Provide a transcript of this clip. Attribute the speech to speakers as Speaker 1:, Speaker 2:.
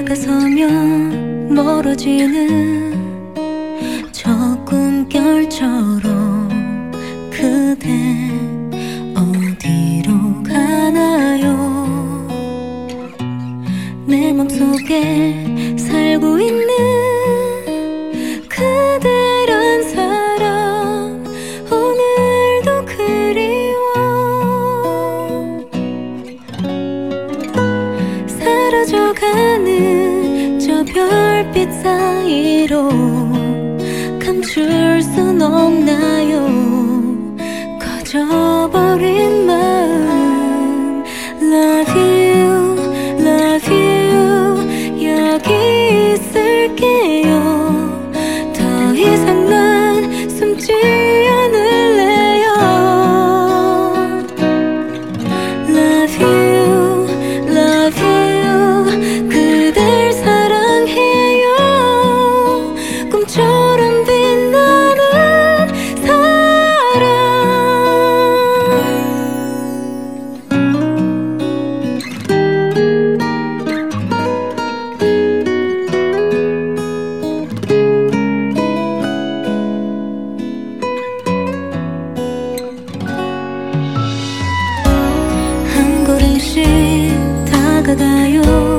Speaker 1: 다가서면 멀어지는 저 꿈결처럼 그대 어디로 가나요? 내 맘속에 살고 있는 그대란 사람 오늘도 그리워. 사라져가는 저 별빛 사이로 감출 순 없나요? 꺼져버린 마음. Love you, love you. 여기 있을게요. 더 이상 난 숨지 않을래요. Love you, love you. 그댈 사랑해요. 꿈처럼 빛나는 사랑. 한 걸음씩 다가가요.